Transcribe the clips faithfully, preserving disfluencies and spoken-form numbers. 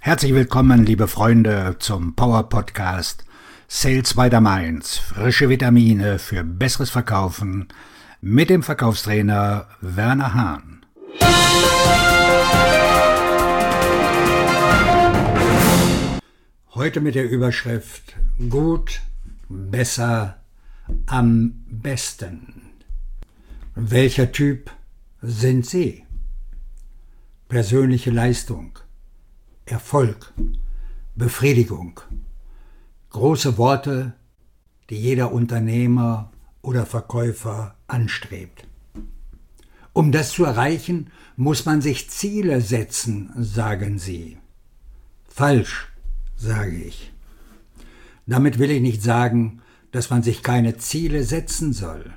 Herzlich willkommen, liebe Freunde, zum Power Podcast Sales by the Mainz. Frische Vitamine für besseres Verkaufen mit dem Verkaufstrainer Werner Hahn. Heute mit der Überschrift Gut, besser, am besten. Welcher Typ sind Sie? Persönliche Leistung, Erfolg, Befriedigung. Große Worte, die jeder Unternehmer oder Verkäufer anstrebt. Um das zu erreichen, muss man sich Ziele setzen, sagen sie. Falsch, sage ich. Damit will ich nicht sagen, dass man sich keine Ziele setzen soll.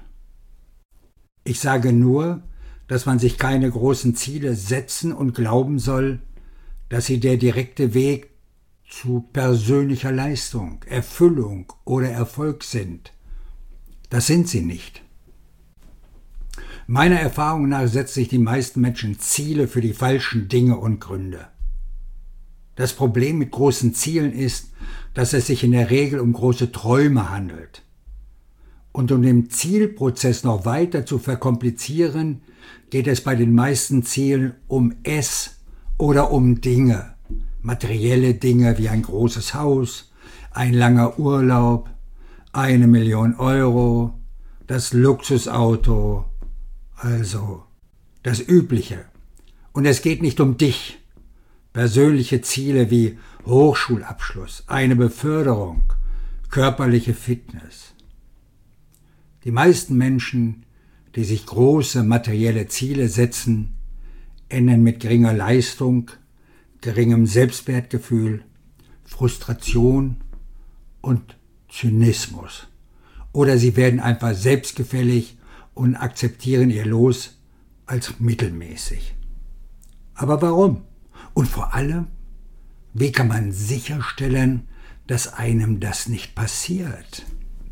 Ich sage nur, dass man sich keine großen Ziele setzen und glauben soll, dass sie der direkte Weg zu persönlicher Leistung, Erfüllung oder Erfolg sind. Das sind sie nicht. Meiner Erfahrung nach setzen sich die meisten Menschen Ziele für die falschen Dinge und Gründe. Das Problem mit großen Zielen ist, dass es sich in der Regel um große Träume handelt. Und um den Zielprozess noch weiter zu verkomplizieren, geht es bei den meisten Zielen um es oder um Dinge, materielle Dinge wie ein großes Haus, ein langer Urlaub, eine Million Euro, das Luxusauto, also das Übliche. Und es geht nicht um dich. Persönliche Ziele wie Hochschulabschluss, eine Beförderung, körperliche Fitness. Die meisten Menschen, die sich große materielle Ziele setzen, enden mit geringer Leistung, geringem Selbstwertgefühl, Frustration und Zynismus. Oder sie werden einfach selbstgefällig und akzeptieren ihr Los als mittelmäßig. Aber warum? Und vor allem, wie kann man sicherstellen, dass einem das nicht passiert?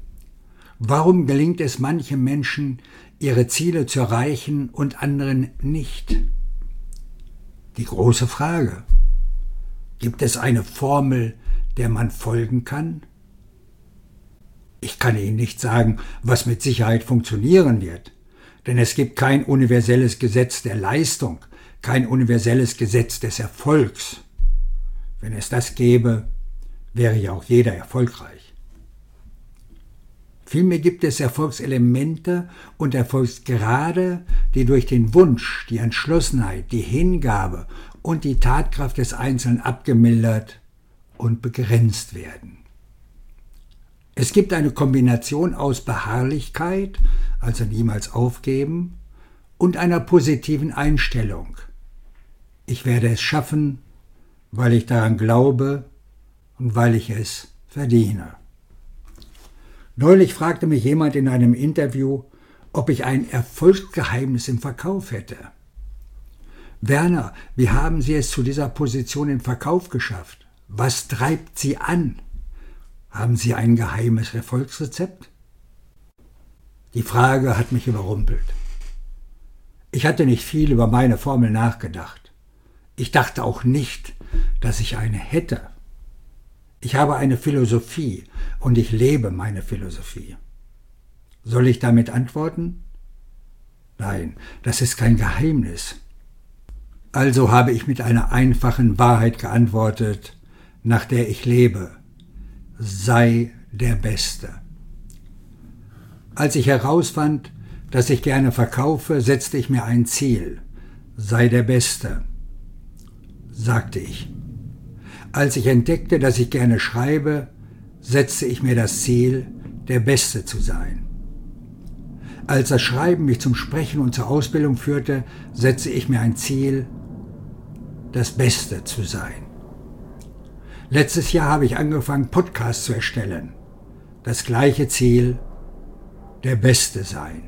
Warum gelingt es manchen Menschen, ihre Ziele zu erreichen und anderen nicht? Die große Frage: Gibt es eine Formel, der man folgen kann? Ich kann Ihnen nicht sagen, was mit Sicherheit funktionieren wird, denn es gibt kein universelles Gesetz der Leistung, kein universelles Gesetz des Erfolgs. Wenn es das gäbe, wäre ja auch jeder erfolgreich. Vielmehr gibt es Erfolgselemente und Erfolgsgrade, die durch den Wunsch, die Entschlossenheit, die Hingabe und die Tatkraft des Einzelnen abgemildert und begrenzt werden. Es gibt eine Kombination aus Beharrlichkeit, also niemals aufgeben, und einer positiven Einstellung. Ich werde es schaffen, weil ich daran glaube und weil ich es verdiene. Neulich fragte mich jemand in einem Interview, ob ich ein Erfolgsgeheimnis im Verkauf hätte. Werner, wie haben Sie es zu dieser Position im Verkauf geschafft? Was treibt Sie an? Haben Sie ein geheimes Erfolgsrezept? Die Frage hat mich überrumpelt. Ich hatte nicht viel über meine Formel nachgedacht. Ich dachte auch nicht, dass ich eine hätte. Ich habe eine Philosophie und ich lebe meine Philosophie. Soll ich damit antworten? Nein, das ist kein Geheimnis. Also habe ich mit einer einfachen Wahrheit geantwortet, nach der ich lebe. Sei der Beste. Als ich herausfand, dass ich gerne verkaufe, setzte ich mir ein Ziel. Sei der Beste, sagte ich. Als ich entdeckte, dass ich gerne schreibe, setzte ich mir das Ziel, der Beste zu sein. Als das Schreiben mich zum Sprechen und zur Ausbildung führte, setzte ich mir ein Ziel, das Beste zu sein. Letztes Jahr habe ich angefangen, Podcasts zu erstellen. Das gleiche Ziel, der Beste sein.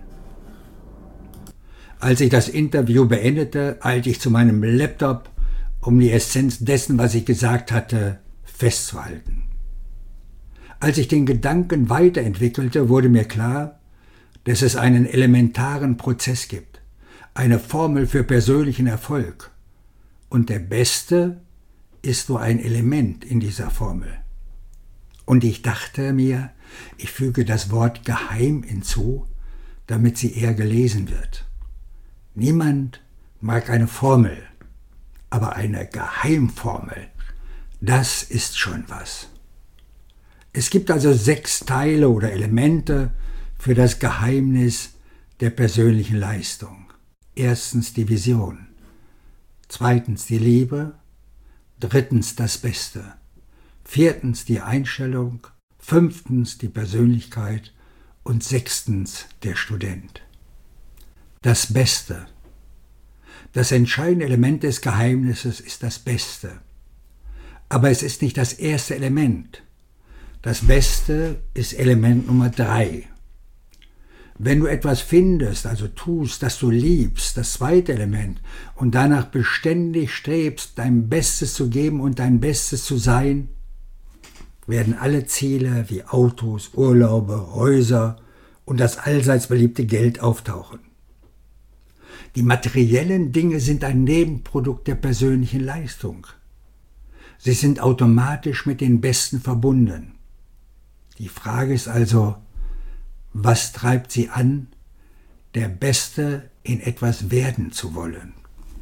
Als ich das Interview beendete, eilte ich zu meinem Laptop, um die Essenz dessen, was ich gesagt hatte, festzuhalten. Als ich den Gedanken weiterentwickelte, wurde mir klar, dass es einen elementaren Prozess gibt, eine Formel für persönlichen Erfolg. Und der Beste ist nur ein Element in dieser Formel. Und ich dachte mir, ich füge das Wort geheim hinzu, damit sie eher gelesen wird. Niemand mag eine Formel, aber eine Geheimformel, das ist schon was. Es gibt also sechs Teile oder Elemente für das Geheimnis der persönlichen Leistung. Erstens die Vision, zweitens die Liebe, drittens das Beste, viertens die Einstellung, fünftens die Persönlichkeit und sechstens der Student. Das Beste. Das entscheidende Element des Geheimnisses ist das Beste. Aber es ist nicht das erste Element. Das Beste ist Element Nummer drei. Wenn du etwas findest, also tust, das du liebst, das zweite Element, und danach beständig strebst, dein Bestes zu geben und dein Bestes zu sein, werden alle Ziele wie Autos, Urlaube, Häuser und das allseits beliebte Geld auftauchen. Die materiellen Dinge sind ein Nebenprodukt der persönlichen Leistung. Sie sind automatisch mit den Besten verbunden. Die Frage ist also, was treibt sie an, der Beste in etwas werden zu wollen?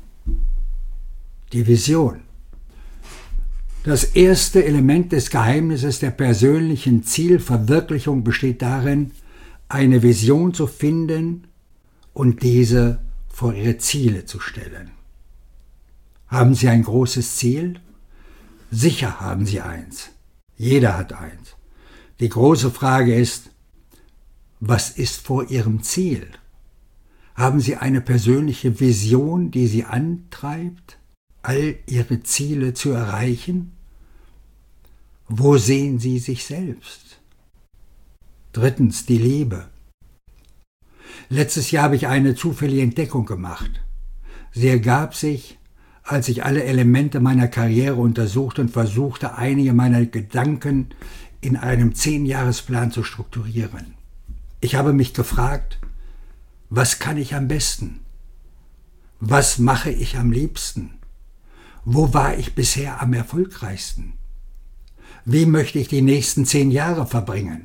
Die Vision. Das erste Element des Geheimnisses der persönlichen Zielverwirklichung besteht darin, eine Vision zu finden und diese vor ihre Ziele zu stellen. Haben Sie ein großes Ziel? Sicher haben Sie eins. Jeder hat eins. Die große Frage ist, was ist vor Ihrem Ziel? Haben Sie eine persönliche Vision, die Sie antreibt, all Ihre Ziele zu erreichen? Wo sehen Sie sich selbst? Drittens, die Liebe. Letztes Jahr habe ich eine zufällige Entdeckung gemacht. Sie ergab sich, als ich alle Elemente meiner Karriere untersuchte und versuchte, einige meiner Gedanken in einem Zehnjahresplan zu strukturieren. Ich habe mich gefragt, was kann ich am besten? Was mache ich am liebsten? Wo war ich bisher am erfolgreichsten? Wie möchte ich die nächsten zehn Jahre verbringen?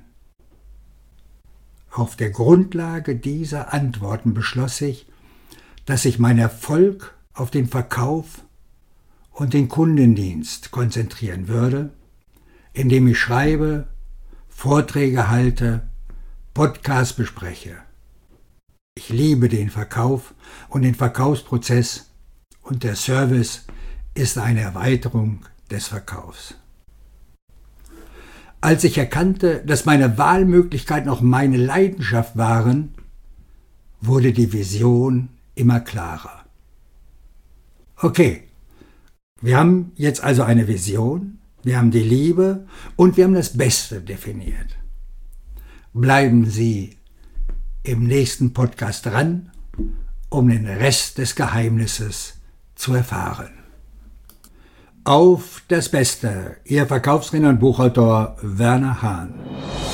Auf der Grundlage dieser Antworten beschloss ich, dass ich meinen Erfolg auf den Verkauf und den Kundendienst konzentrieren würde, indem ich schreibe, Vorträge halte, Podcasts bespreche. Ich liebe den Verkauf und den Verkaufsprozess und der Service ist eine Erweiterung des Verkaufs. Als ich erkannte, dass meine Wahlmöglichkeiten auch meine Leidenschaft waren, wurde die Vision immer klarer. Okay, wir haben jetzt also eine Vision, wir haben die Liebe und wir haben das Beste definiert. Bleiben Sie im nächsten Podcast dran, um den Rest des Geheimnisses zu erfahren. Auf das Beste, Ihr Verkaufstrainer und Buchautor Werner Hahn.